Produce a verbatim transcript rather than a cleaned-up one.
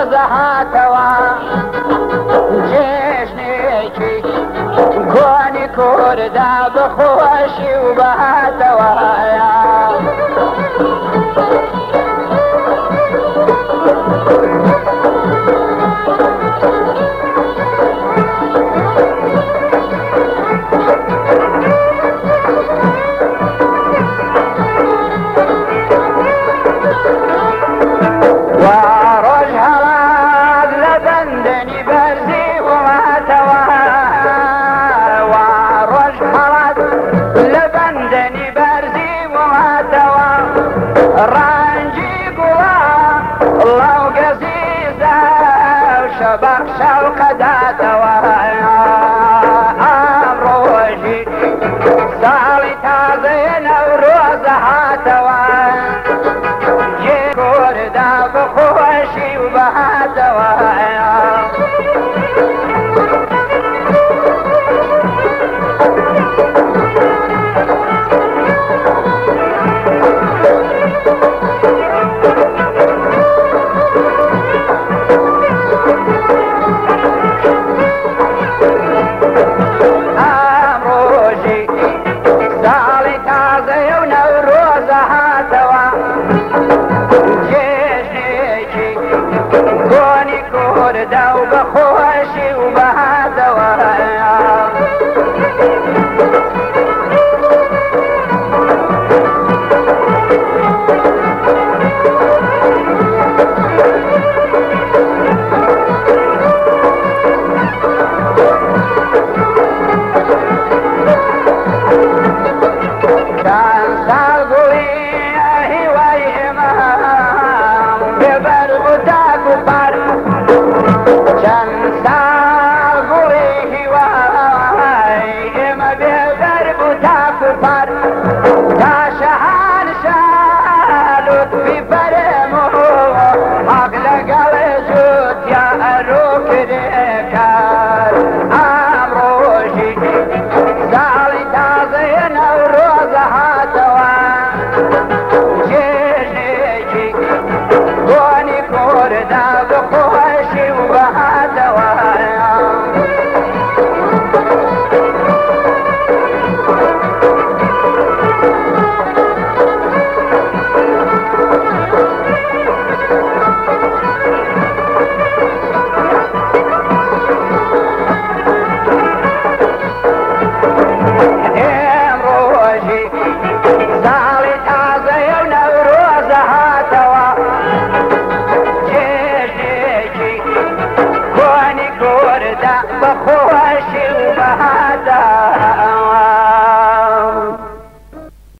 ڕۆزە هاتەوە جێژنێکی کۆنی کووردا بەخۆشی و بەهاتەوە بەخشە و قەداتەوە ئەمڕۆژی ساڵی تازەیە نەورۆزە هاتەوە جێ کووردا بەخۆشی و بەهاتەوە داو بخوشی و بهاتەوە چەند ساڵ گوڵی هیوای ئێمە بێبەر و تاک و پار چەند ساڵ گوڵی هیوای ئێمە بێبەر بوو تاک و پار تا شەهانشا لوتفی بەرێم و حەق لەگەڵ جووتیا ئەرۆ کرێ کار ئەمڕۆژی ساڵی تازەیە نەورۆزە هاتەوە جێژنێکی کۆنی کووردا بەخۆشی و بەهاتەوە ئێمڕۆژی ساڵی تازەیە و نەورۆزە هاتەوە جێژنێکی کۆنی کووردا بەخۆ